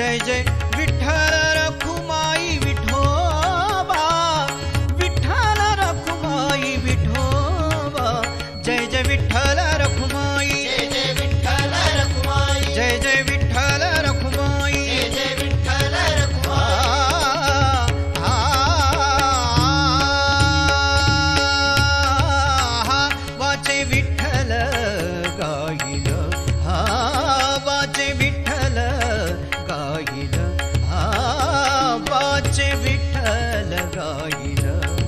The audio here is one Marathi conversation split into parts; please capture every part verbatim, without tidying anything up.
जय जय विठ्ठल रखुमाई विठोबा, विठ्ठल रखुमाई विठोबा, जय जय विठ्ठल रखुमाई, जय जय विठ्ठल रखुमाई, जय जय विठ्ठल रखुमाई, जय जय विठ्ठल रखुमाई। वाचे विठ्ठल गाईल, हा वाचे विठ्ठल गाईल, हा वाचे विठ्ठल गाईल।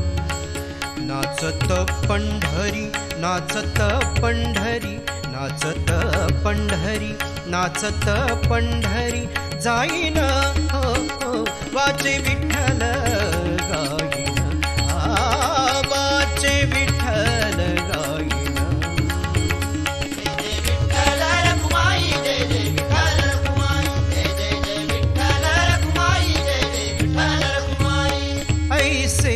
नाचत पंढरी, नाचत पंढरी, नाचत पंढरी, नाचत पंढरी, जाईन हो हो वाचे विठ्ठल गाईन, हा वाचे विठ्ठल गाईन। जय जय विठ्ठल रखुमाई, जय जय विठ्ठल रखुमाई, जय जय जय विठ्ठल रखुमाई, जय जय विठ्ठल रखुमाई। ऐसे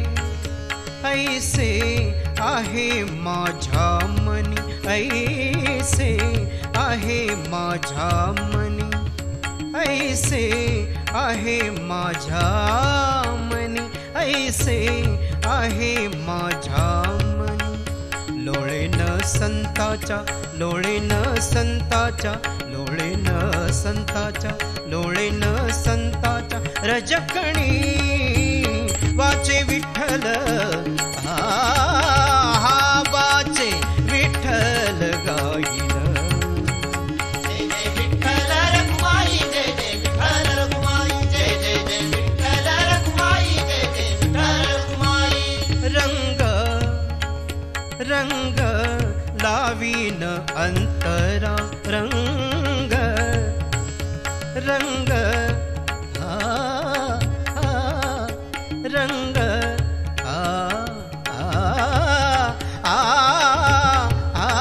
ऐसे आहे माझ्या मनी, ऐसे आहे माझ्या मनी, ऐसे आहे माझ्या मनी, ऐसे आहे माझ्या मनी। लोळेन संताच्या, लोळेन संताच्या, लोळेन संताच्या, लोळेन संताच्या रजकणी, वाचे विठ्ठल हा वाचे विठ्ठल गाईल। जय जय विठ्ठल रखुमाई, जय जय विठ्ठल रखुमाई, जय जय जय विठ्ठल रखुमाई, जय जय विठ्ठल रखुमाई। रंग रंग लावीन अंतरा, रंग रंग हा हा रंग आ आ आ आ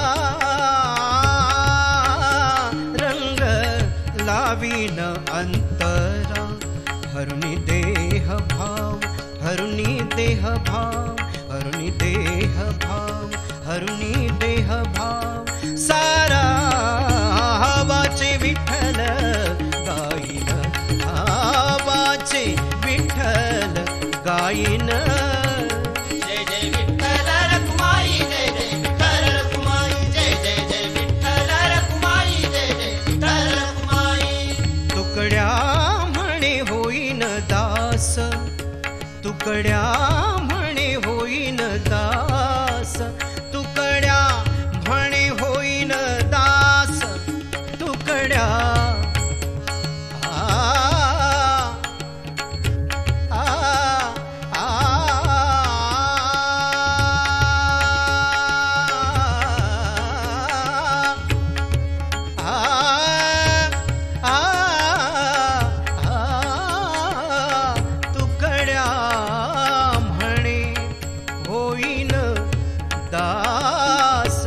रंग लावीन अंतरा, हरुनी देह भाव, हरुनी देह भाव, हरुनी देह भाव, हरुनी देह भाव, सारा वाचे विठ्ठल गाईन, हा वाचे विठ्ठल गाईन। जय जय विठ्ठल रखुमाई, जय जय विठ्ठल रखुमाई, जय जय जय विठ्ठल रखुमाई, जय जय विठ्ठल रखुमाई। तुकड्या म्हणे होईन दास, तुकड्या म्हणे होईन दास, तुकड्या म्हणे होईन दास, तुकड्या आ आ आ तुकड्या म्हणे होईन दास,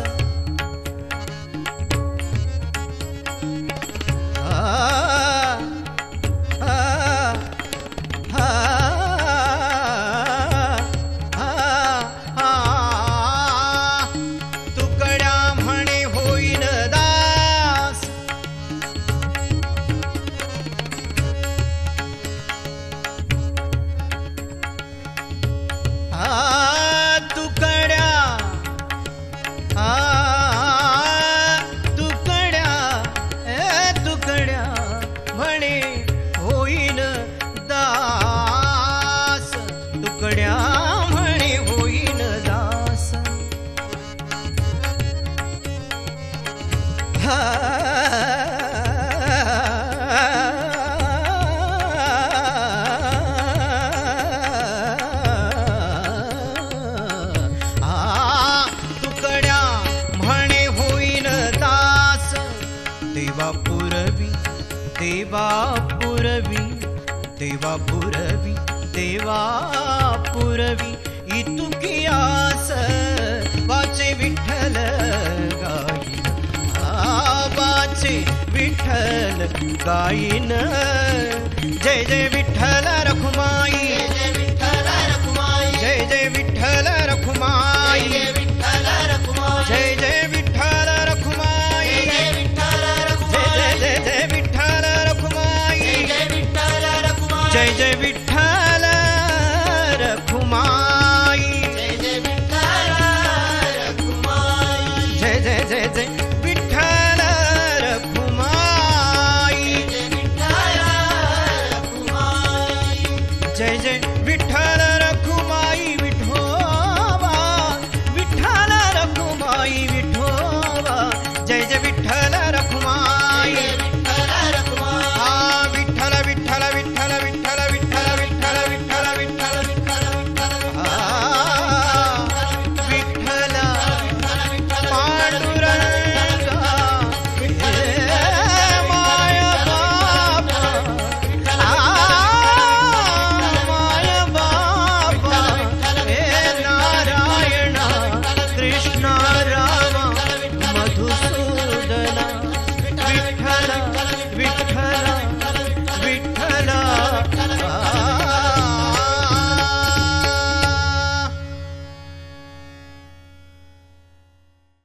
तुकड्या म्हणे होईन दास। आ तुकड्या आ तुकड्या ए तुकड्या म्हणे होईन दास, तुकड्या म्हणे होईन दास। हा देवा पुरवी, देवा पुरवी, देवा पुरवी, देवा पुरवी, इतुकियास वाचे विठ्ठल गाईन, हा वाचे विठ्ठल गाईन। जय जय विठ्ठल रखुमाई, जय जय विठ्ठल रखुमाई, जय जय विठ्ठल रखुमाई, जय जय विठ्ठल रखुमाई, जय जय विठ्ठल रखुमाई, जय जय विठ्ठल रखुमाई, जय जय जय विठ्ठल रखुमाई। जय जय विठ्ठल रखुमाई जय जय विठ्ठल रखुमाई जय जय जय जय विठ्ठल रखुमाई जय विठ्ठल रखुमाई जय जय विठ्ठल रखुमाई विठोबा विठ्ठल रखुमाई विठोबा जय जय विठ्ठल रखुमाई